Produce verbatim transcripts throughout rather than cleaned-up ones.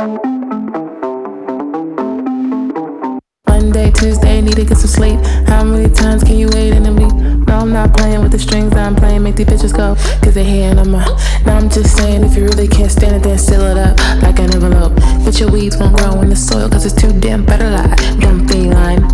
Monday, Tuesday, need to get some sleep. How many times can you wait in a week? No, I'm not playing with the strings, I'm playing, make these bitches go, cause they here and I'm uh, now I'm just saying, if you really can't stand it, then seal it up like an envelope. But your weeds won't grow in the soil, cause it's too damn better like dumb feline.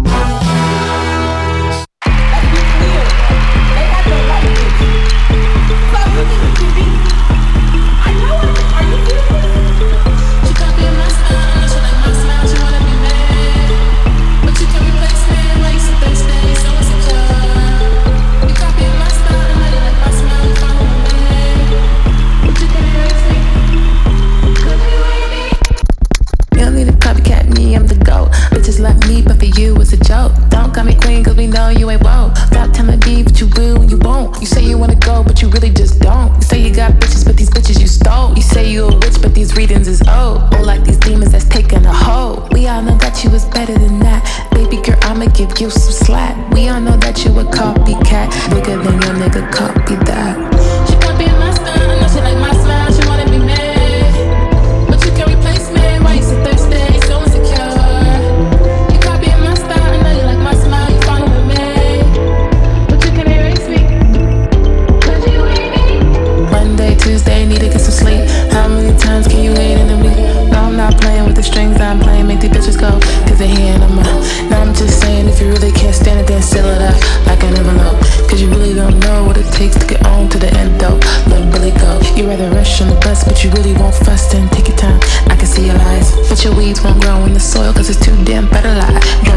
You some slack. We all know that you a copycat. Bigger than your nigga, copy that. She copy my style, I know she like my smile. She wanna be mad, but you can't replace me. Why you so thirsty, so insecure? You copy my style, I know you like my smile. You following me, but you can't erase me, cause you ain't me. Monday, Tuesday, need to get some sleep. How many times can you wait in a week? No, I'm not playing with the strings, I'm playing, make these bitches go, cause they here and I'm uh, now I'm just saying, if you really can't stand it, then seal it up like an envelope. Cause you really don't know what it takes to get on to the end though. Let it really go. You rather rush on the bus, but you really won't fuss, then take your time. I can see your lies, but your weeds won't grow in the soil, cause it's too damn better like